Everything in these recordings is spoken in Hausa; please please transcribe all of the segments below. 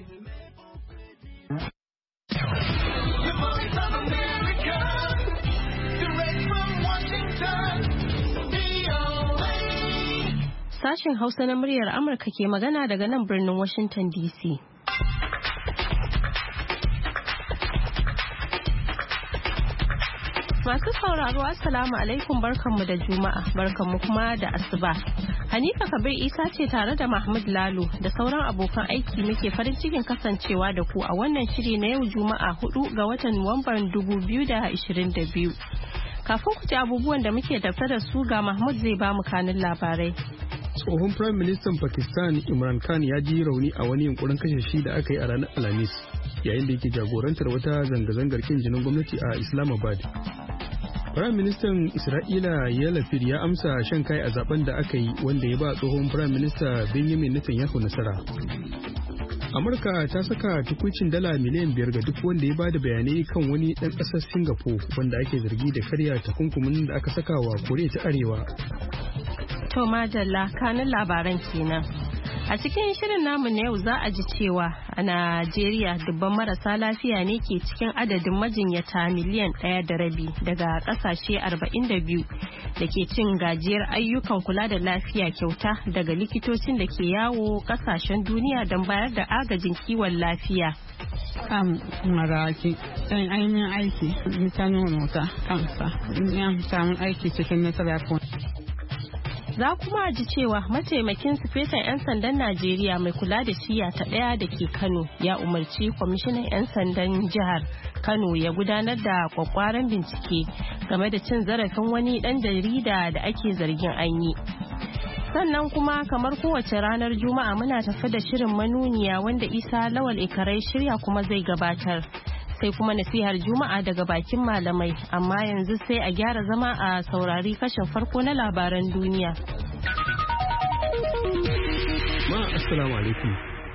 Sashen Hausa na muryar Amurka ke magana daga nan birnin Washington DC. Masu sauraro Assalamu alaikum, barkanmu da Juma'a, barkanmu kuma da Asuba. Hanifa Kabir Isa ce tare da Mahmud Lalo da sauran abokan aiki muke farin cikin kasancewa da ku a wannan shiri na yau Juma'a 4 ga watan Nuwamban 2022. Kafin ku ji abubuwan da muke tafe da su ga Mahmud zai ba mu kanin labarai. Tsohon Prime Minister Pakistan Imran Khan ya ji rauni a wani yunkurin kashe shi da aka yi a ranar Alhamis yayin da yake jagorantar wata zanga-zangar kin jinin gwamnati a Islamabad. Prime Minister Isra'ila Yair Lapid ya amsa shan kai a zaben da aka yi wanda ya ba tsohon Prime Minister Benjamin Netanyahu nasara. Amurka ta saka tukuicin dala miliyan 5 ga duk wanda ya bada bayanai kan wani ɗan ƙasar Singapore wanda ake zargi da karya takunkumin da aka saka wa Koriya ta Arewa. To madalla, kanin labaran kenan. A cikin shirin namu na yau za a ji cewa a Najeriya dubban marasa lafiya ne ke cikin adadin majinyata miliyan 1.5 daga kasashe 42 da ke cin gajiyar ayyukan kula da lafiya kyauta daga likitocin da ke yawo kasashen duniya don bayar da agajin kiwon lafiya. Maraki ɗan ainihin aiki mutanen mota kansa ya samun aiki cikin nasara. Za kuma ji cewa mataimakin sufetan 'yan sandan Najeriya mai kula da shiya ta ɗaya da ke Kano ya umarci kwamishinan 'yan sandan jihar Kano ya gudanar da kwakwaran bincike game da cin zarafin wani ɗan jarida da ake zargin an yi. Sannan kuma kamar kowace ranar Juma'a muna tafi da shirin manuniya wanda Isa Lawal Ikarai shirya kuma zai gabatar. Sai kuma nasihar Juma'a daga bakin malamai, amma yanzu sai a gyara zama a saurari kashin farko na labaran duniya. Assalamu alaikum.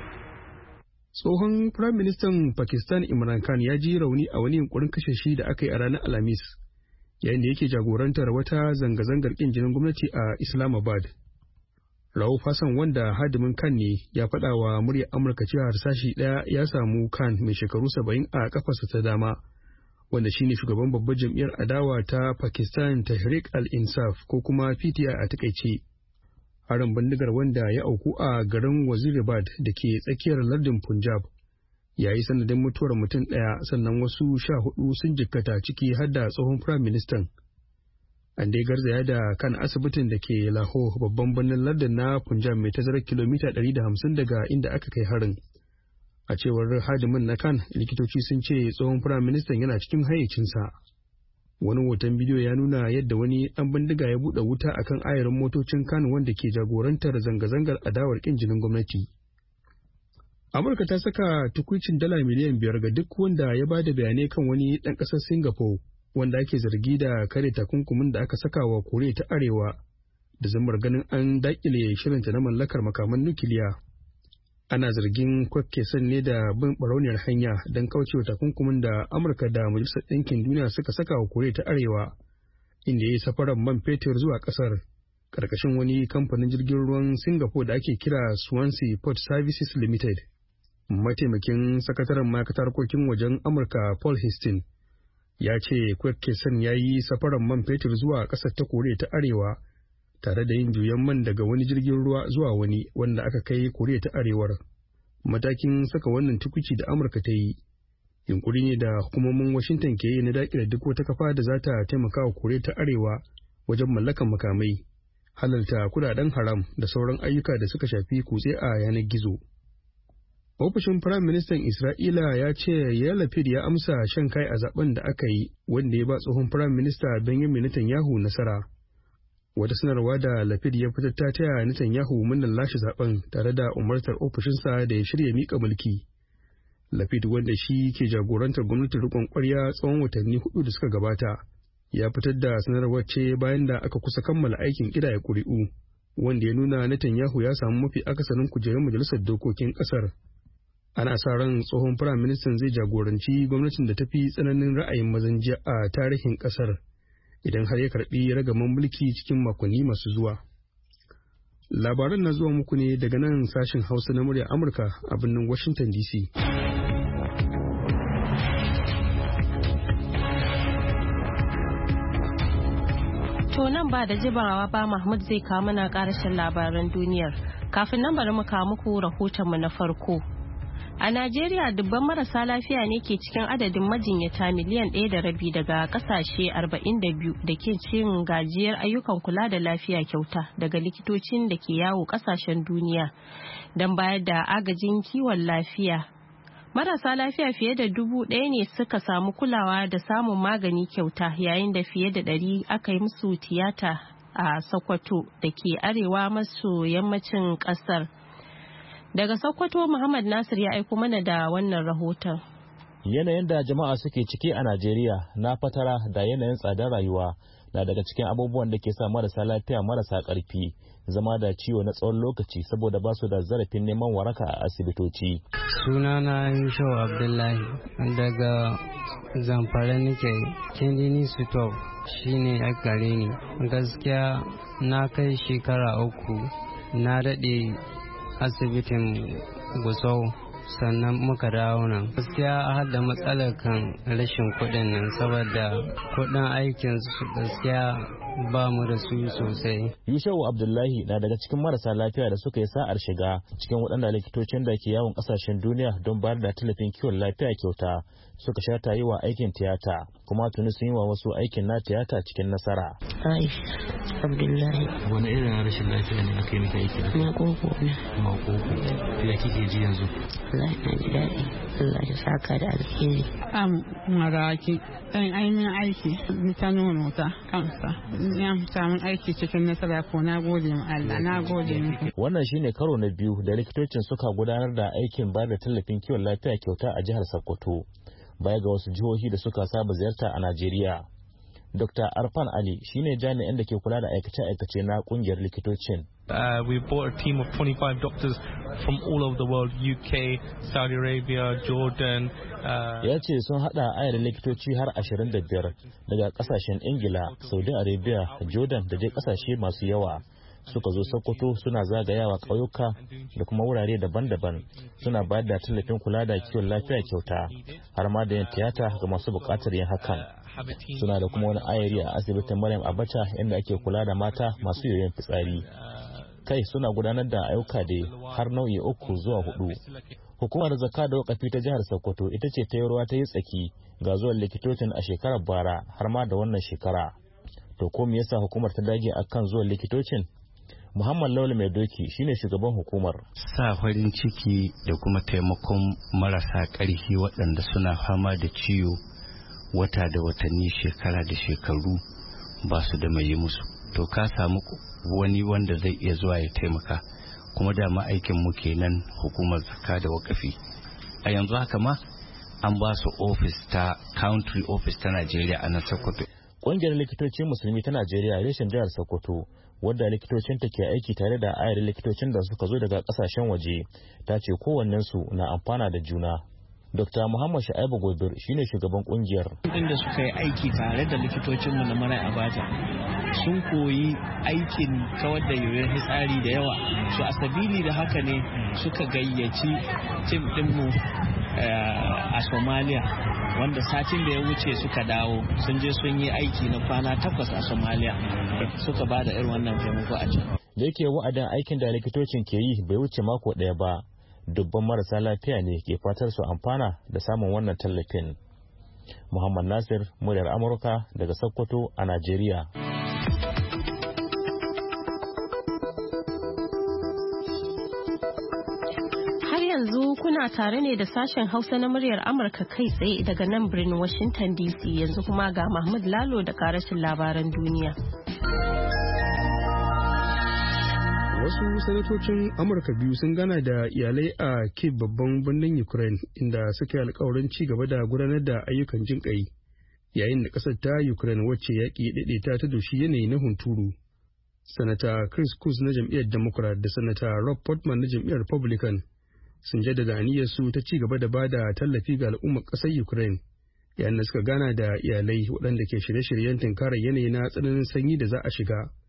Tsohon Prime Minister Pakistan Imran Khan ya ji rauni a wani yunkurin kashe shi da aka yi a ranar Alhamis yayin da yake jagorantar wata zanga-zangar kin jinin gwamnati a Islamabad. Rauf Hassan wanda hadimin Khan ne ya faɗa wa muryar Amurka cewa harsashi ɗaya ya samu Khan mai shekaru 70 a kafarsa ta dama, wanda shine shugaban babbar jam'iyyar adawa ta Pakistan Tehreek al-Insaf ko kuma PTI a takaice. Harin bindigar wanda ya auku a garin Wazirabad da ke tsakiyar lardin Punjab ya yi sanadin mutuwar mutum ɗaya, sannan wasu 14 sun jikkata ciki har da tsohon Prime Minister. An dai garzaya da kan asibitin da ke Lahore, babban birnin lardin na Punjab mai tazarar kilomita 150 daga inda aka kai harin. A cewar hadimin na Khan, likitoci sun ce tsohon Prime Minister yana cikin hayyacinsa. Wani hoton bidiyo ya nuna yadda wani ɗan bindiga ya buɗe wuta akan ayarin motocin Khan wanda ke jagorantar zanga-zangar adawar ƙin jinin gwamnati. Amurka ta saka tukuicin dala miliyan 5 ga duk wanda ya bada bayanai kan wani ɗan ƙasar Singapore wanda ake zargi da kare takunkumin da aka saka wa Koriya ta Arewa da zamar ganin an dakile shirinta na mallakar makaman nukiliya. Ana zargin Kwek Kesan ne da bin barauniyar hanya don kaucewa takunkumin da Amurka da Majalisar Ɗinkin Duniya suka saka wa Koriya ta Arewa, inda ya yi safarar man fetur zuwa ƙasar ƙarƙashin wani kamfanin jirgin ruwan Singapore da ake kira Swansea Port Services Limited. Mataimakin sakataren ma'aikatar harkokin wajen Amurka Paul Hastings ya ce Kwek Kesan ya yi safarar man fetur zuwa ƙasar ta Koriya ta Arewa tare da yin juyan man daga wani jirgin ruwa zuwa wani wanda aka kai Koriya ta Arewar. Matakin saka wannan tukuci da Amurka ta yi yunkuri ne da hukumomin Washington ke yi na daƙile duk wata kafa da za ta taimaka wa Koriya ta Arewa wajen mallakan makamai, halarta kudaden haram da sauran ayyuka da suka shafi kutse a yanar gizo. Ofishin Firayim Ministan Isra'ila ya ce Yair Lapid ya amsa shan kai a zaben da aka yi wanda ya ba tsohon Firayim Minista Benjamin Netanyahu nasara. Wata sanarwa da Lapid ya fitar ta taya Netanyahu murnar lashe zaben tare da umartar ofishinsa da ya shirya mika mulki. Lapid, wanda shi ke jagorantar gwamnatin riƙon ƙwarya tsawon watanni 4 da suka gabata, ya fitar da sanarwar ce bayan da aka kusa kammala aikin ƙidaya ƙuri'u, wanda ya nuna Netanyahu ya samu mafi akasarin kujerun majalisar dokokin ƙasar. Ana sa ran tsohon Firayim Ministan zai jagoranci gwamnatin da ta fi tsananin ra'ayin mazan jiya a tarihin ƙasar idan har ya karɓi ragaman mulki cikin makonni masu zuwa. Labaran na zuwa muku ne daga nan sashen Hausa na muryar Amurka a birnin Washington DC. To nan ba da jibawa ba Mahmud zai kawo mana karashin labaran duniyar. Kafin nan bari mu kawo muku rahotonmu na farko. A Najeriya dubban marasa lafiya ne ke cikin adadin majinyata miliyan 1.5 daga kasashe 42 da ke cin gajiyar ayyukan kula da lafiya kyauta daga likitocin da ke yawo kasashen duniya don bayar da agajin kiwon lafiya. Marasa lafiya fiye da 1,000 ne suka samu kulawa da samun magani kyauta yayin da fiye da 100 aka yi musu tiyata a Sokoto da ke arewa maso yammacin kasar. Daga Sokoto Muhammad Nasir ya aiko mana da wannan rahoton. Yanayin da jama'a suke ciki a Najeriya na fatara da yanayin tsadar rayuwa na daga cikin abubuwan da ke sa marasa lafiya marasa ƙarfi zama da ciwo na tsawon lokaci saboda ba su da zarafin neman waraka a asibitoci. Sunana Yushau Abdullahi daga Zamfara nake, Kindini Sutov shine a gare ni. Gaskiya na kai shekara 3 na daɗe asibitin Gusau sannan muka dawo nan. Gaskiya a hada matsalar kan rashin kuɗin nan saboda kuɗin aikin su gaskiya ba mu da su sosai. Yushau Abdullahi na daga cikin marasa lafiya da suka yi sa'ar shiga cikin waɗanda likitocin da ke yawon ƙasashen duniya don bayar da tallafin kiwon lafiya kyauta suka sha ta yi wa aikin tiyata kuma tuni sun yi wa wasu aikin na tiyata cikin nasara. Abdullahi. Wani irin rashin lafiya ne aka yi miki aiki da? Makoko ne. Makoko. Ya kike ji yanzu? Allah na ji daɗi. Allah ya saka da alheri. Maraki ɗan ainihin aiki ta nono ta kansa. Ya samun aiki cikin nasara ko na gode ma Allah, na gode muku. Wannan shine karo na biyu da likitocin suka gudanar da aikin ba da tallafin kiwon lafiya kyauta a jihar Sokoto. Baya ga wasu jihohi da suka saba ziyarta a Najeriya. Dr. Arfan Ali shine jami'in da ke kula da aikace-aikace na kungiyar likitocin. We brought a team of 25 doctors from all over the world, UK, Saudi Arabia, Jordan. Ya ce sun hada ayar likitoci har 25 daga kasashen Ingila, Saudi Arabia, Jordan da dai kasashe masu yawa. Suka zo Sokoto suna zagayawa ƙauyuka da kuma wurare daban-daban suna bayar da tallafin kula da kiwon lafiya kyauta har ma da yin tiyata ga masu buƙatar yin hakan. Suna da kuma wani ayari a asibitin Maryam Abacha inda ake kula da mata masu yoyon fitsari. Kai suna gudanar da ayyuka da har nau'i 3 zuwa 4. Hukumar zakka da wakafi ta jihar Sokoto ita ce ta yi ruwa ta yi tsaki ga zuwan likitocin a shekarar bara har ma da wannan shekara. To ko me yasa hukumar ta dage akan zuwan likitocin? Muhammad Lawal Mai Doki shine shugaban hukumar. Sa farin ciki da kuma taimakon marasa ƙarfi waɗanda suna fama da ciwo wata da watanni, shekara da shekaru ba su da mai yi musu. To ka samu wani wanda zai iya zuwa ya taimaka, kuma dama aikin mu kenan hukumar zakka da wakafi. A yanzu haka ma an ba su office ta country office ta Najeriya a nan Sokoto. Ƙungiyar likitocin musulmi ta Najeriya reshen jihar Sokoto wadda likitocin ta ke aiki tare da ayar likitocin da suka zo daga kasashen waje ta ce kowannensu na amfana da juna. Dr. Muhammad Sha'ibu Gobir shine shugaban kungiyar. Inda suka yi aiki tare da likitocinmu na Marai Abacha sun koyi aikin kawar da yoyon fitsari da yawa. Su a sabili da haka ne suka gayyaci tim dinmu a Somalia wanda satin da ya wuce suka dawo sun je sun yi aiki na kwana 8 a Somalia suka ba da irin wannan taimako a can. Da yake wa'adin aikin da likitocin ke yi bai wuce mako ɗaya ba, dubban marasa lafiya ne ke fatar su amfana da samun wannan tallafin. Muhammad Nasir, muryar Amurka daga Sokoto a Najeriya. Yanzu kuna tare ne da sashen Hausa na muryar Amurka kai tsaye daga nan birnin Washington DC. Yanzu kuma ga Mahmud Lalo da karashin labaran duniya. Wasu sanatocin Amurka biyu sun gana da iyalai a Kyiv babban birnin Ukraine inda suka yi alkawarin ci gaba da gudanar da ayyukan jin kai yayin da ƙasar ta Ukraine wacce yaƙi daidaita ta doshi yanayi na hunturu. Sanata Chris Coons na jam'iyyar Democrat da Sanata Rob Portman na jam'iyyar Republican sun jaddada aniyarsu ta ci gaba da bada tallafi ga al'ummar ƙasar Ukraine yayin da suka gana da iyalai waɗanda ke shirye-shiryen tunkarar yanayi na tsananin sanyi da za a shiga.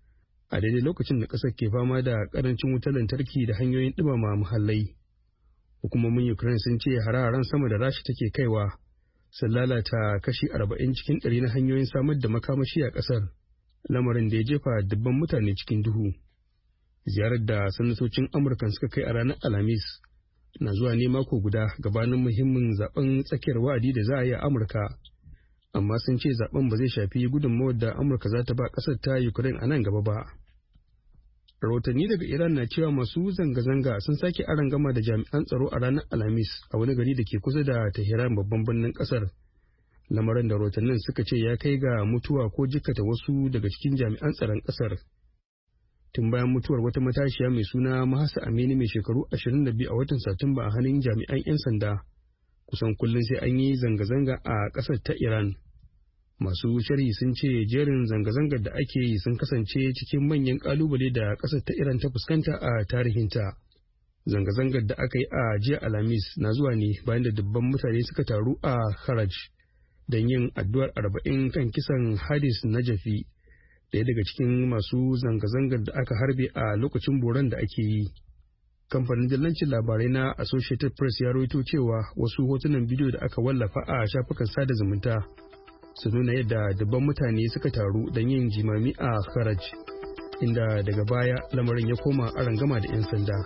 a daidai lokacin da ƙasar ke fama da ƙarancin wutar lantarki da hanyoyin ɗumama muhallai. Hukumomin Ukraine sun ce hare-haren sama da Rasha take kaiwa sun lalata kashi 40 cikin 100 na hanyoyin samar da makamashi a ƙasar, lamarin da ya jefa dubban mutane cikin duhu. Ziyarar da sanatocin Amurka suka kai a ranar Alhamis na zuwa ne mako guda gabanin muhimmin zaben tsakiyar wa'adi da za a yi a Amurka, amma sun ce zaben ba zai shafi gudunmawar da Amurka za ta ba ƙasar ta Ukraine a nan gaba ba. Rahotanni daga Iran na cewa masu zanga-zanga sun sake arangama da jami'an tsaro a ranar Alhamis a wani gari da ke kusa da Tehran babban birnin ƙasar. Lamarin da rahotannin suka ce ya kai ga mutuwa ko jikkata wasu daga cikin jami'an tsaron ƙasar. Tun bayan mutuwar wata matashiya mai suna Mahsa Amini mai shekaru 22 a watan Satumba a hannun jami'an 'yan sanda, kusan kullum sai an yi zanga-zanga a ƙasar ta Iran. Masu sharhi sun ce jerin zanga-zangar da ake yi sun kasance cikin manyan ƙalubale da ƙasar ta Iran ta fuskanta a tarihinta. Zanga-zangar da aka yi a jiya Alhamis na zuwa ne bayan da dubban mutane suka taru a Kharaj don yin addu'ar 40 kan kisan Hadis Najafi, ɗaya daga cikin masu zanga-zangar da aka harbe a lokacin boron da ake yi. Kamfanin dillancin labarai na Associated Press ya rawaito cewa wasu hotunan bidiyo da aka wallafa a shafukan sada zumunta su nuna yadda dubban mutane suka taru don yin jimami a Kharaj, inda daga baya lamarin ya koma arangama da 'yan sanda.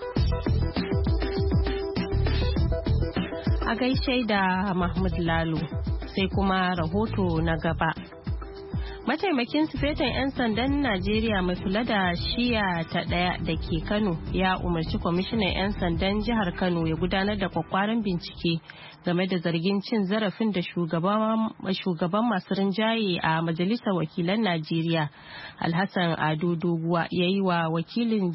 A gaishe da Mahmud Lalo, sai kuma rahoto na gaba. Mataimakin sufetan 'yan sandan Najeriya mai kula da shiya ta ɗaya da ke Kano ya umarci kwamishinan 'yan sandan jihar Kano ya gudanar da kwakwaran bincike game da zargin cin zarafin da shugaban masu rinjaye a Majalisar Wakilan Najeriya Alhassan Ado Doguwa ya yi wa wakilin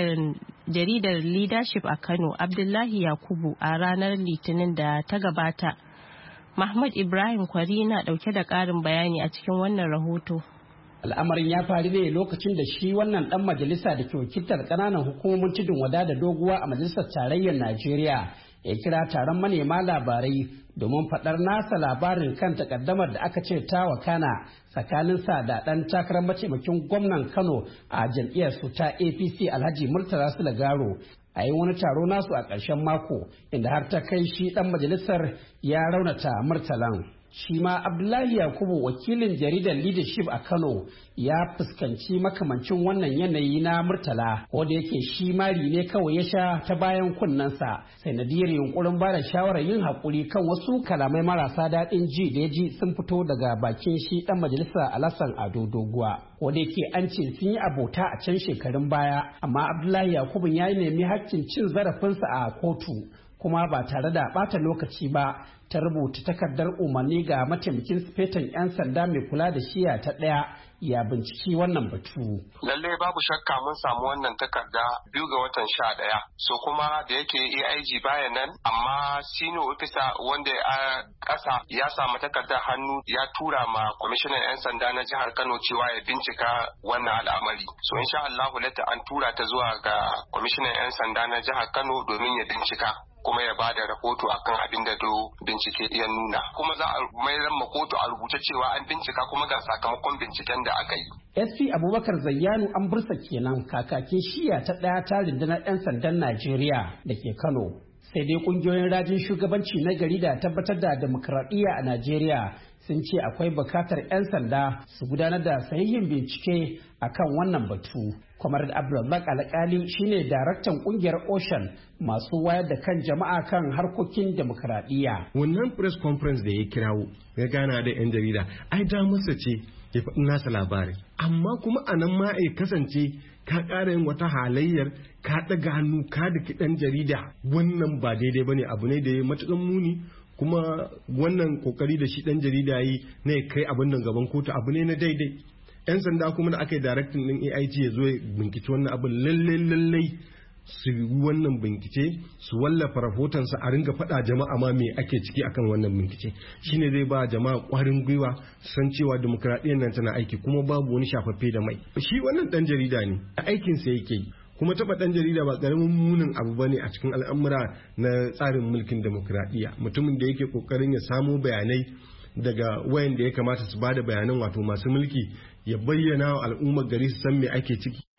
jaridar Leadership a Kano Abdullahi Yakubu a ranar Litinin da ta gabata. Mahmud Ibrahim Kwari na dauke da ƙarin bayani a cikin wannan rahoto. Al'amarin ya faru ne lokacin da shi wannan dan majalisa da ke wakiltar ƙananan hukumomin tudun wada da doguwa a majalisar tarayyar Najeriya ya kira taron manema labarai domin faɗar nasa labarin kan takaddamar da aka ce ta wakana tsakaninsa da ɗan takarar mataimakin gwamnan Kano a jam'iyyar su ta APC Alhaji Murtala Sulagaro a yi wani taro nasu a ƙarshen mako inda har ta kai shi ɗan majalisar ya raunata Murtalan. Shi ma Abdullahi Yakubu wakilin jaridar Leadership a Kano ya fuskanci makamancin wannan yanayi na Murtala, wanda yake shi mari ne kawai ya sha ta bayan kunnensa sanadiyar yunkurin bada shawarar yin haƙuri kan wasu kalamai marasa daɗin ji da ya ji sun fito daga bakin shi ɗan majalisa Alhassan Ado Doguwa, wanda yake an ce sun yi abota a can shekarun baya, amma Abdullahi Yakubu ya nemi haƙƙin cin zarafinsa a kotu kuma ba tare da ɓata lokaci ba ta rubuta takardar umarni ga mataimakin sufetan 'yan sanda mai kula da shiya ta ɗaya ya binciki wannan batu. Lallai babu shakka mun samu wannan takarda 2 ga watan 11. So kuma da yake AIG baya nan, amma senior officer wanda a ƙasa ya samu takardar hannu ya tura ma kwamishinan 'yan sanda na jihar Kano cewa ya bincika wannan al'amari. So insha Allah lata an tura ta zuwa ga kwamishinan 'yan sanda na jihar Kano domin ya bincika kuma ya bada rahoto akan abin da bincike ya nuna, kuma za a mayar ma kotu a rubuce cewa an bincika kuma ga sakamakon binciken da aka yi. SP Abubakar Zayyanu an bursa kenan kakakin shiya ta ɗaya ta rundunar 'yan sandan Najeriya da ke Kano. Sai dai kungiyoyin rajin shugabanci na gari da tabbatar da demokradiyya a Najeriya sun ce akwai bukatar 'yan sanda su gudanar da sahihin bincike akan wannan batu. Kwamar Abdulrazak Alkali shine daraktan kungiyar Ocean masu wayar da kan jama'a kan harkokin demokradiyya. Wannan press conference da ya kirawo ya gana da 'yan jarida ai da masa ce ya faɗi nasa labarin, amma kuma a nan ma ya kasance ka ƙara yin wata halayyar ka ɗaga hannu ka da ɗan jarida, wannan ba daidai bane, abu ne da ya matuƙan muni. Kuma wannan kokari da shi ɗan jarida yi na ya kai abin nan gaban kotu abu ne na daidai. 'Yan sanda kuma da aka yi directing ɗin AIG ya zo ya bincike wannan abin lallai su yi wannan bincike, su wallafa rahotonsa a ringa faɗa jama'a ma me ake ciki akan wannan bincike, shine zai ba jama'a ƙwarin gwiwa san cewa demokradiyyar nan tana aiki kuma babu wani shafaffe da mai. Shi wannan ɗan jarida ne, aikinsa yake yi, kuma taɓa ɗan jarida ba ƙaramin munin abu bane a cikin al'amura na tsarin mulkin demokradiyya. Mutumin da yake ƙoƙarin ya samo bayanai daga wayan da ya kamata su bada bayanan, wato masu mulki, ya bayyana wa al'ummar gari su san me ake ciki.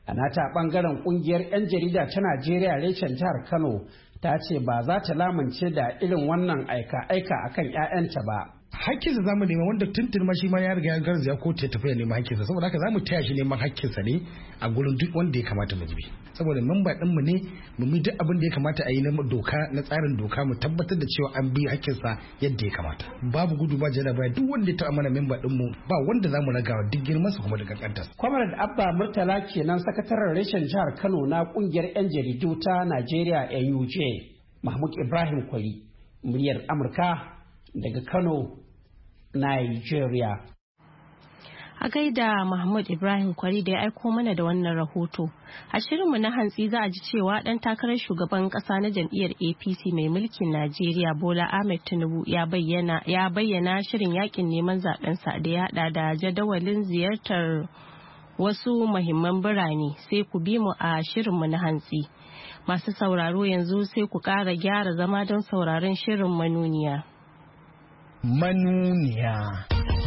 A nata bangaren kungiyar 'yan jarida ta Najeriya reshen jihar Kano ta ce ba za ta lamunce da irin wannan aika-aika akan 'ya'yanta ba. Hakkinsa za mu nema wanda tuntun ma shi ma ya riga ya garzaya ko ta tafiya neman hakkinsa, saboda haka za mu taya shi neman hakkinsa ne a gurin duk wanda ya kamata mu jibi, saboda memba din mu ne mu mi duk abin da ya kamata a yi na doka na tsarin doka mu tabbatar da cewa an bi hakkinsa yadda ya kamata. Babu gudu ba jada baya, duk wanda ya taɓa mana memba din mu ba wanda za mu ragawa duk girman sa kuma da kankantarsa. Comrade Abba Murtala kenan sakataren reshen jihar Kano na kungiyar 'yan jaridu ta Najeriya NUJ. Mahmud Ibrahim Kwari, muryar Amurka daga Kano, Nigeria. A gaida Mahmud Ibrahim Kwari da ya aiko mana da wannan rahoto. A shirinmu na hantsi za a ji cewa ɗan takarar shugaban ƙasa na jam'iyyar APC mai mulkin Najeriya Bola Ahmed Tinubu ya bayyana shirin yakin neman zaɓensa da ya haɗa da jadawalin ziyartar wasu muhimman birane. Sai ku bi mu a shirinmu na hantsi. Masu sauraro yanzu sai ku ƙara gyara zama don sauraron shirin manuniya. Manuniya.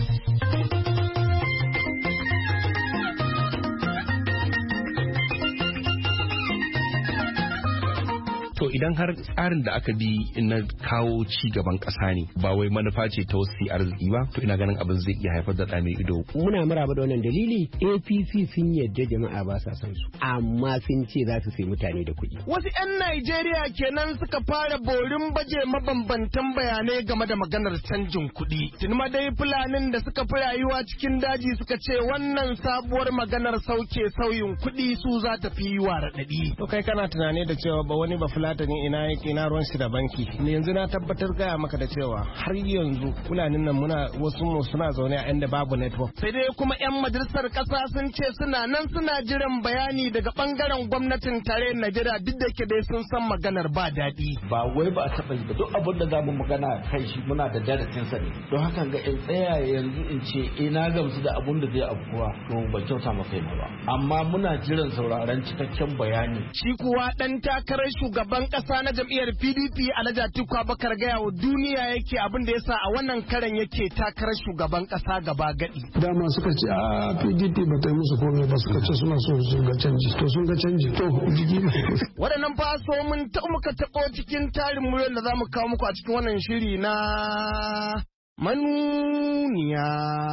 To idan har tsarin da aka bi na kawo ci gaban ƙasa ne ba wai manufa ce ta wasu arziki ba, to ina ganin abin zai iya haifar da ɗa mai ido. Muna maraba da wannan dalili. APC sun yadda jama'a ba sa son su, amma sun ce za su sai mutane da kuɗi. Wasu 'yan Najeriya kenan suka fara borin baje mabambantan bayanai game da maganar canjin kuɗi. Tuni ma dai Fulanin da suka fi rayuwa cikin daji suka ce wannan sabuwar maganar sauke sauyin kuɗi su za ta fi yi wa raɗaɗi. To kai kana tunani da cewa ba wani ba Fulatani ina yake na ruwan shi da banki. Yanzu na tabbatar gaya maka da cewa har yanzu Fulanin nan wasu mu suna zaune a inda babu network. Sai dai kuma 'yan majalisar ƙasa sun ce suna nan suna jiran bayani daga bangaren gwamnatin tarayyar Najeriya duk da ke dai sun san maganar ba daɗi. Ba wai ba a taɓa yi ba, duk abin da za mu magana kai shi muna da darasin sa ne. Don haka ga in tsaya yanzu in ce ina gamsu da abun da zai afkuwa to ba kyauta masa ba. Amma muna jiran sauraron cikakken bayani. Shi kuwa ɗan takarar shugaban ƙasa na jam'iyyar PDP Alhaji Atiku Abubakar gaya wa duniya yake abin da yasa a wannan karan yake takarar shugaban ƙasa gaba gadi. Dama suka ce a PDP ba ta yi musu komai ba, suka ce suna so su ga canji, to sun ga canji to jiki. Waɗannan faso mun muka taɓo cikin tarin muryar da za mu kawo muku a cikin wannan shiri na manuniya.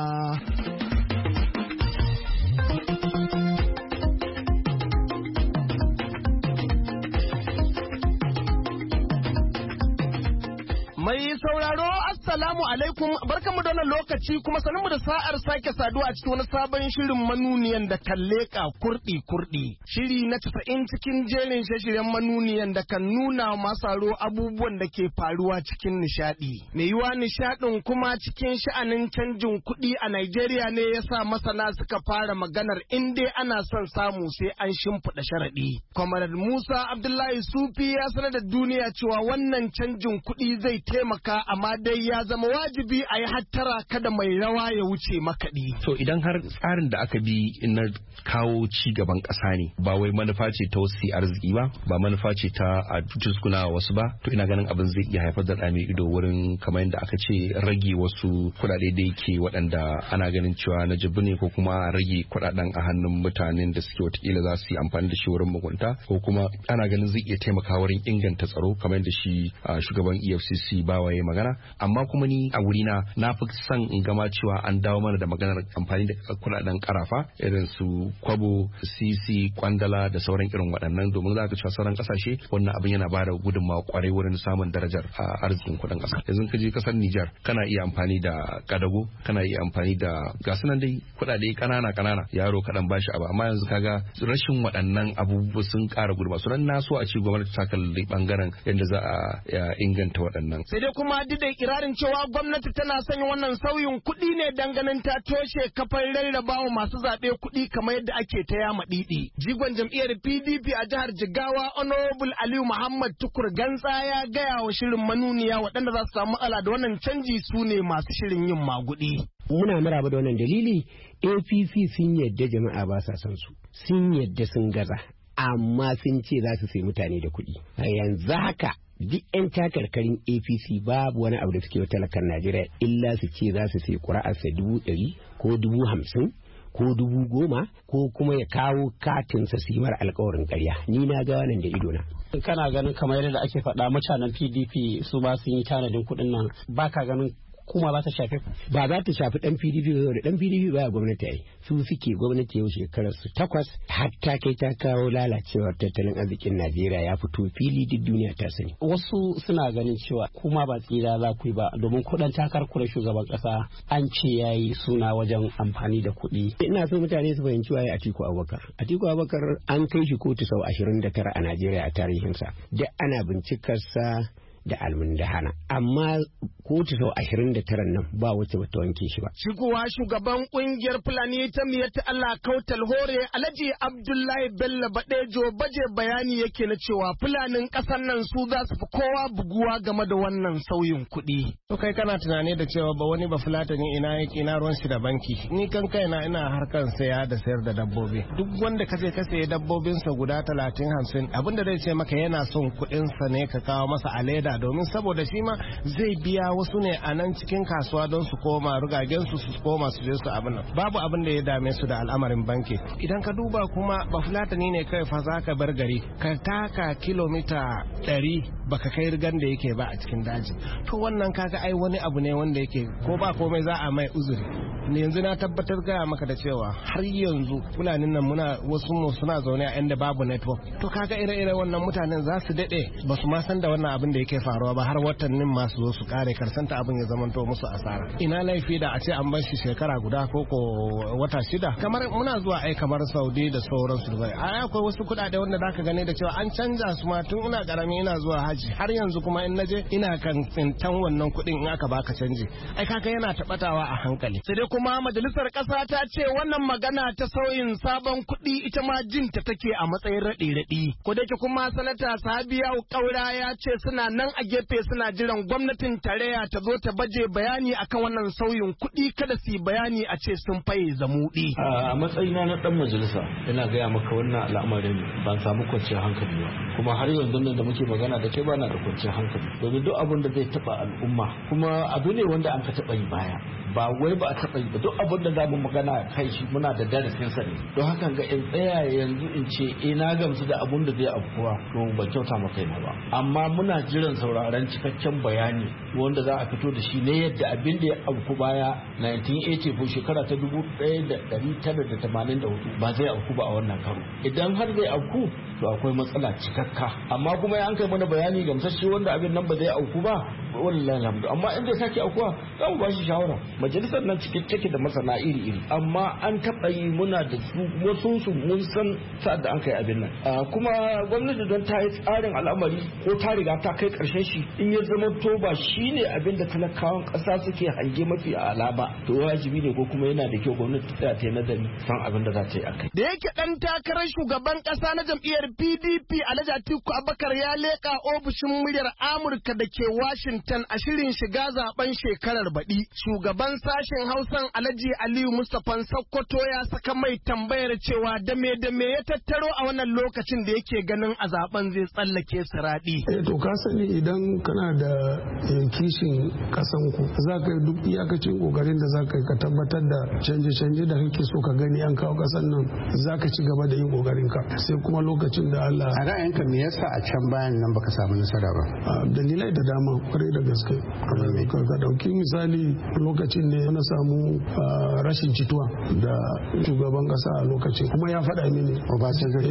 Mai sauraro assalamu alaikum, barkamu da wannan lokaci kuma sanin mu da sa'ar sake saduwa a cikin wani sabon shirin manuniyan da kan leƙa kurɗi. Shiri na 90 cikin jerin shiryen manuniyan da kan nuna masaro abubuwan da ke faruwa cikin nishadi. Mai yiwa nishadin kuma cikin sha'anin canjin kuɗi a Najeriya ne yasa masana suka fara maganar in dai ana son samu sai an shimfiɗa sharaɗi. Kwamarar Musa Abdullahi Sufi ya sanar da duniya cewa wannan canjin kuɗi zai taimaka, amma dai ya zama wajibi a yi hattara kada mai rawa ya wuce makaɗi. To idan har tsarin da aka bi na kawo ci gaban ƙasa ne ba wai manufa ce ta wasu arziki ba manufa ce ta a tuskuna wasu ba, to ina ganin abin zai iya haifar da ɗa mai ido wurin kamar yadda aka ce rage wasu kuɗaɗe da yake waɗanda ana ganin cewa na jibi ne, ko kuma rage kuɗaɗen a hannun mutanen da suke watakila za su yi amfani da shi wurin mugunta, ko kuma ana ganin zai iya taimaka wurin inganta tsaro kamar yadda shi shugaban EFCC bawaye magana. Amma kuma ni a wurina na fi son in gama cewa an dawo mana da maganar amfani da kuɗaɗen karafa irin su kwabo, sisi, kwandala da sauran irin waɗannan, domin za ka cewa sauran ƙasashe wannan abin yana bada gudunmawa kwarai wurin samun darajar arzikin kuɗin ƙasa. Yanzu ka je ƙasar Nijar kana iya amfani da kadago, kana iya amfani da gasu nan dai kuɗaɗe ƙanana yaro kaɗan bashi abu, amma yanzu kaga rashin waɗannan abubuwa sun ƙara gudunmawa. Sunan na so a ci gwamnati ta kalli ɓangaren yadda za a inganta waɗannan. Sai dai kuma duk da ikirarin cewa gwamnati tana sanya wannan sauyin kuɗi ne ganin ta toshe kafar rarrabawa masu zaɓe kuɗi kamar yadda ake ta yama ɗiɗi. Jigon jam'iyyar PDP a jihar Jigawa Honorable Aliyu Muhammad Tukur Gantsa ya gaya wa shirin manuniya waɗanda za su samu matsala da wannan canji su ne masu shirin yin maguɗi. Muna maraba da wannan dalili. APC sun yadda jama'a ba sa son su, sun yadda sun gaza, amma sun ce za su sai mutane da kuɗi. Yanzu haka duk 'yan takarkarin APC babu wani abu da suke wa talakan Najeriya illa su ce za su sai ƙuri'arsa 100,000 ko 50,000 ko 10,000 ko kuma ya kawo katinsa su yi mara alkawarin ƙarya. Ni na ga wannan da idona. Kana ganin kamar yadda ake faɗa mutanen PDP su ba su yi tanadin kuɗin nan, ba ka ganin kuma ba ta shafe ba za ta shafi dan PDP ba, da dan PDP baya gwamnati yayi su suke gwamnati yau shekarar su 8 hatta kai ta kawo lalacewar tattalin arzikin Najeriya ya fito fili duk duniya ta sani. Wasu suna ganin cewa kuma ba tsira za ku yi ba domin kuɗin takar kura shugaban ƙasa an ce yayi suna wajen amfani da kuɗi. Ina so mutane su fahimci waye Atiku Abubakar. Atiku Abubakar an kai shi kotu sau 29 a Najeriya a tarihinsa da ana bincikarsa da almundahana, amma kotu sau 29 nan ba wacce bata wanke shi ba. Shigowa shugaban kungiyar Fulani ta Miyatta Allah Kautal Hore Alhaji Abdullahi Bello Badejo baje bayani yake na cewa Fulanin kasar nan su za su fi kowa buguwa game da wannan sauyin kuɗi. To kai kana tunani da cewa ba wani ba Fulatani ina ruwan shi da banki. Ni kan kaina ina harkar saya da sayar da dabbobi. Duk wanda kaje ka sayi dabbobinsa guda 30-50 abinda zai ce maka yana son kuɗinsa ne ka kawo masa a leda domin saboda shi ma zai biya wasu ne a nan cikin kasuwa don su koma rugagen su koma su je su abin nan babu abin da ya dame su da al'amarin banki. Idan ka duba kuma bafulatani ne kai fa za ka bar gari ka taka kilomita 100 baka kai rigan da yake ba a cikin daji, to wannan kaga ai wani abu ne wanda yake ko ba komai za a mai uzuri. Yanzu na tabbatar gaya maka da cewa har yanzu fulanin nan wasu mu suna zaune a inda babu network, to kaga ire-ire wannan mutanen za su dade ba su ma san da wannan abin da yake faruwa ba har watannin masu zo su kare karsanta abin ya zamanto musu asara. Ina laifi da a ce an bar shi shekara guda ko wata 6 kamar muna zuwa ai kamar Saudi da sauransu Dubai. Akwai wasu kuɗaɗe wanda zaka gane da cewa an canja su ma tun ina karami ina zuwa haji har yanzu kuma in naje ina kan tsintan wannan kuɗin in aka baka canji. Ai kaga yana tabatawa a hankali. Sai dai kuma majalisar ƙasa ta ce wannan magana ta sauyin sabon kuɗi ita ma jinta take a matsayin raɗe-raɗi. Ko da kuma sanata Sabiya Kaura ya ce suna nan a gefe suna jiran gwamnatin tarayya ta zo ta baje bayani akan wannan sauyin kuɗi kada su yi bayani a ce sun faye zamuɗi. A matsayina na ɗan majalisa ina gaya maka wannan al'amarin ban samu kwanciyar hankali ba, kuma har yanzu nan da muke magana da kai bana da kwanciyar hankali domin duk abin da zai taɓa al'umma kuma abu ne wanda an ka taɓa yi baya ba wai ba a taɓa yi ba, duk abin da za mu magana kai shi muna da darasin sa ne. Don haka ga in tsaya yanzu in ce na gamsu da abin da zai afkuwa to ban kyauta ma kaina ba, amma muna jiran sauraron cikakken bayani wanda za a fito da shi ne yadda abin da ya auku baya 1984 shekara ta 1984 ba zai auku ba a wannan karo. Idan har zai auku to akwai matsala cikakka, amma kuma ya an kai mana bayani gamsasshe wanda abin nan ba zai auku ba wallahi alhamdu, amma in zai sake aukuwa za mu ba shi shawara. Majalisar nan cike take da masana iri-iri, amma an taɓa yi muna da su wasu su mun san sa'ad da an kai abin nan, kuma gwamnati don ta yi tsarin al'amari ko ta riga ta kai ƙarshen shi in ya zama to ba shi ne abin da talakawan ƙasa suke hange mafi ala ba, to wajibi ne ko kuma yana da kyau gwamnati ta yi nazari san abin da za ta yi a kai. Da yake ɗan takarar shugaban ƙasa na jam'iyyar PDP Alhaji Atiku Abubakar ya leƙa ofishin muryar Amurka da ke Washington a shirin shiga zaben shekarar baɗi. Shugaban sashen Hausan Alhaji Aliyu Mustapha Sokoto ya saka mai tambayar cewa da me ya tattaro a wannan lokacin da yake ganin a zaben zai tsallake siraɗi. To ka sani idan kana da kishin kasan ku za ka yi duk iyakacin kokarin da za ka yi ka tabbatar da canje-canje da kake so ka gani an kawo kasan nan za ka ci gaba da yin kokarin ka sai kuma lokacin da Allah. A ra'ayinka me yasa a can bayan nan baka samu nasara ba? Dalilai da dama kwarai da gaske. Ka dauki misali lokacin ne na samu rashin jituwa da shugaban kasa a lokacin kuma ya faɗa mini. Obasanjo.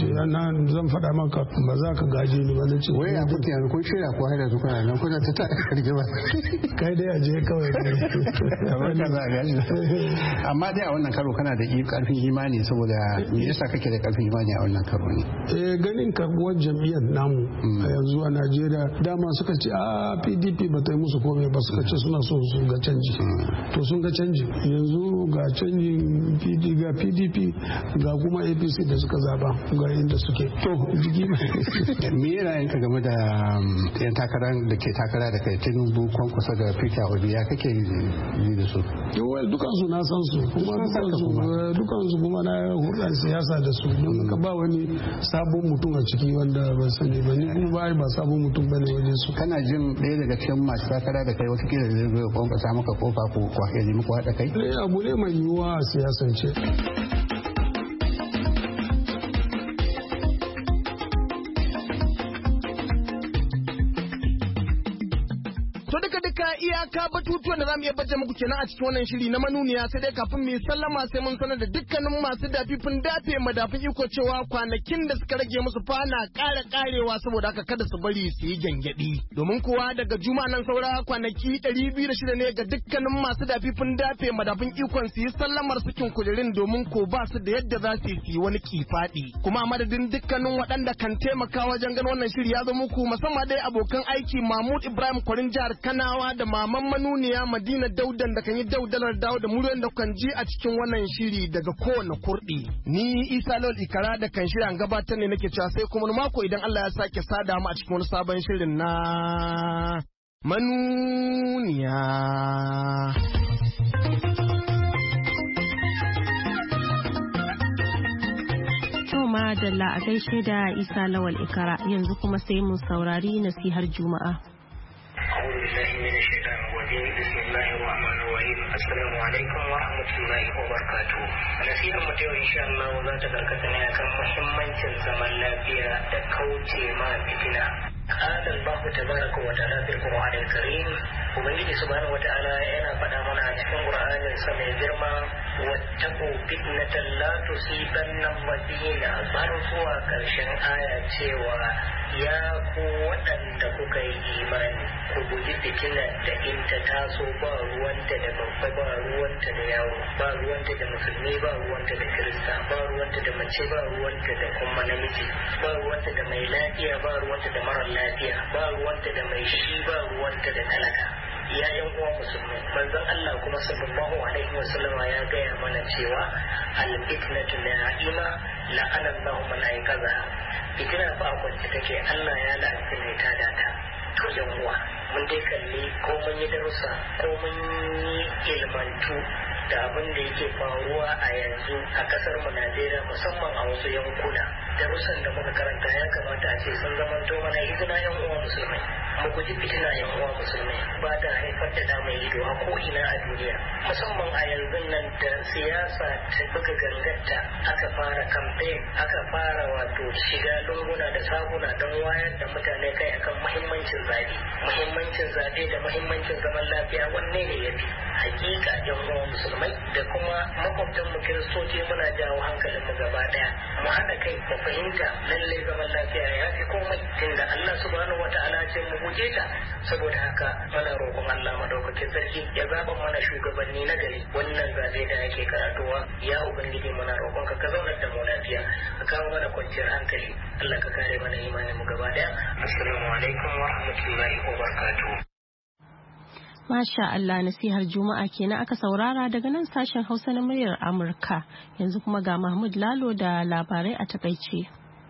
Zan faɗa maka ba za ka gaje ni ba na ce. Wai a kuke yanzu kun shirya ko haida su kana nan kuna ta karge ba. Kai dai a je kawai. Kamar ka za a gaji. Amma dai a wannan karo kana da karfin imani saboda me yasa kake da karfin imani a wannan karo ne? Ganin karbuwar jam'iyyar namu a yanzu a Najeriya dama suka ce a PDP ba ta yi musu komai ba, suka ce suna so su ga canji. To sun ga canji yanzu ga canjin PDP ga kuma APC da suka zaba ga inda suke. To jiki me yana yanka game da yan takara da ke takara da kai Tinubu Kwankwaso da Peter Obi ya kake yi da su? Dukansu na san su kuma dukansu kuma na hurɗar siyasa da su don ka ba wani sabon mutum a ciki wanda ba sani ba, ni kuma ba sabon mutum bane wajen su. Kana jin ɗaya daga cikin masu takara da kai wata kila zai zo ya kwankwasa maka kofa ko ya nemi ku haɗa kai? Abu ne mai yiwuwa a siyasance. iyaka batutuwan da zamu iya baje muku kenan a cikin wannan shiri na manuniya, sai dai kafin mu yi sallama sai mun sanar da dukkanin masu dafifin dafe madafin iko cewa kwanakin da suka rage musu fana ƙara ƙarewa, saboda haka kada su bari su yi gyangyaɗi. Domin kuwa daga juma'a nan saura kwanaki 206 ne ga dukkanin masu dafifin dafe madafin ikon su yi sallamar cikin kujerin, domin ko ba su da yadda za su yi wani kifaɗi. Kuma a madadin dukkanin waɗanda kan taimaka wajen ganin wannan shiri ya zo muku, musamman dai abokan aiki Mahmud Ibrahim Kwarin jihar Kanawa da Maman Manuniya Madina Daudan da kan yi daudalar dawo da muryoyin da kan ji a cikin wannan shiri daga kowane kurɗi. Ni Isa Lawal Ikara da kan shirya gabatar ne nake cewa sai kuma mako idan Allah ya sake sada mu a cikin wani sabon shirin na Manuniya. Madalla a gaishe da Isa Lawal Ikara, yanzu kuma sai mu saurari nasihar Juma'a. Assalamu alaikum wa rahmatullahi wa barakatuh. Nasihar mu ta yau insha Allah za ta karkata ne akan muhimmancin zaman lafiya da kauce ma fitina. قال الله تبارك وتعالى في القرآن الكريم وبنجي سبحانه وتعالى أنا فدا منا في القرآن السماء جرما واتقوا فتنة لا تصيبن الذين ظلموا كرشن آية سوى يا قوة kuka yi imani ku guji fitinar da in ta taso ba ruwanta da babba ba ruwanta da yaro ba ruwanta da musulmi ba ruwanta da kirista ba ruwanta da mace ba ruwanta da kuma namiji ba ruwanta da mai lafiya ba ruwanta da mara lafiya ba ruwanta da mai shi ba ruwanta da talaka. Ya yan uwa musulmi, manzon Allah kuma sallallahu alaihi wasallama ya gaya mana cewa al-fitnatu na'ima la'ana Allahu man ayqaza. Fitina fa kwance take, Allah ya la'anci mai tada ta. To yan uwa, mun dai kalli ko mun yi darussa ko mun yi ilmantu da abin da yake faruwa a yanzu a kasar mu Najeriya, musamman a wasu yankuna. Darussan da muka karanta ya kamata a ce sun zamanto mana izina yan uwa musulmai. Mu guji fitina yan uwa musulmai, ba da haifar da da mai ido a ko'ina a duniya, musamman a yanzu nan da siyasa ta buga gangarta, aka fara campaign, aka fara wato shiga lunguna da sakuna don wayar da mutane kai akan muhimmancin zabe da muhimmancin zaman lafiya. Wanne ne ya fi? Hakika yan uwa musulmai da kuma makwabtan mu kiristoci muna jawo hankalin mu gaba daya mu haɗa kai mu fahimta lallai zaman lafiya ya fi komai, tunda Allah subhanahu wata'ala ce mu guje ta. Saboda haka muna roƙon Allah madaukakin sarki ya zaba mana shugabanni na gari. Wannan zabe da yake karatuwa, ya ubangiji muna roƙon ka zaunar da mu lafiya, ka kawo mana kwanciyar hankali. Allah ka kare mana imanin mu gaba daya. Assalamu alaikum wa rahmatullahi wa barakatuh. Masha Allah, nasihar Juma'a kenan aka saurara daga nan sashen Hausa na muryar Amurka. Yanzu kuma ga Mahmud Lalo da labarai a takaice.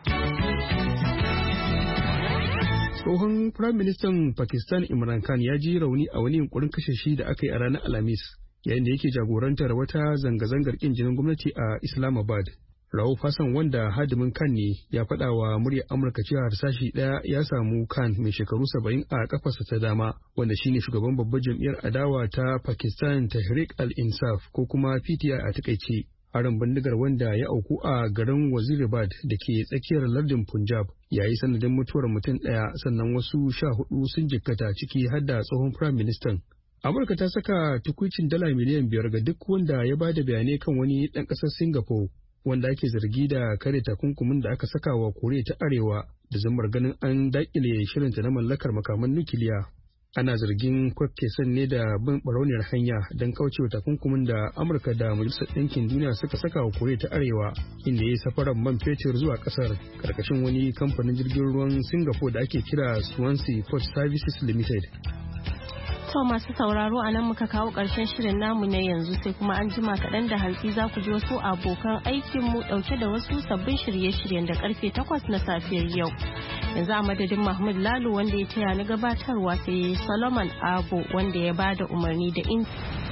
Tsohon Firaministan Pakistan Imran Khan ya ji rauni a wani yunkurin kashe shi da aka yi a ranar Alhamis, yayin da yake jagorantar wata zanga-zangar ƙin jinin gwamnati a Islamabad. Rauf Hassan, wanda hadimin Khan ne, ya faɗa wa muryar Amurka cewa harsashi ɗaya ya samu Khan mai shekaru 70 a kafarsa ta dama, wanda shine shugaban babbar jam'iyyar adawa ta Pakistan Tehreek al-Insaf ko kuma PTI a takaice. Harin bindigar, wanda ya auku a garin Wazirabad da ke tsakiyar lardin Punjab, ya yi sanadin mutuwar mutum ɗaya, sannan wasu 14 sun jikkata, ciki har da tsohon Firayim Ministan. Amurka ta saka tukuicin $5 miliyan ga duk wanda ya ba da bayanai kan wani ɗan ƙasar Singapore wanda ake zargi da kare takunkumin da aka saka wa Koriya ta Arewa da zamar ganin an daƙile shirinta na mallakar makaman nukiliya. Ana zargin Kwakkesan ne da bin barauniyar hanya don kaucewa takunkumin da Amurka da Majalisar Ɗinkin Duniya suka saka wa Koriya ta Arewa, inda ya yi safarar man fetur zuwa ƙasar karkashin wani kamfanin jirgin ruwan Singapore da ake kira Swansea Port Services Limited. To masu sauraro, a nan muka kawo ƙarshen shirin namu na yanzu, sai kuma an jima kaɗan da hantsi za ku ji wasu abokan aikinmu ɗauke da wasu sabbin shirye-shiryen da karfe 8 na safiyar yau. Yanzu a madadin Mahmud Lalo wanda ya taya ni gabatarwa, sai Solomon Abo wanda ya bada umarni da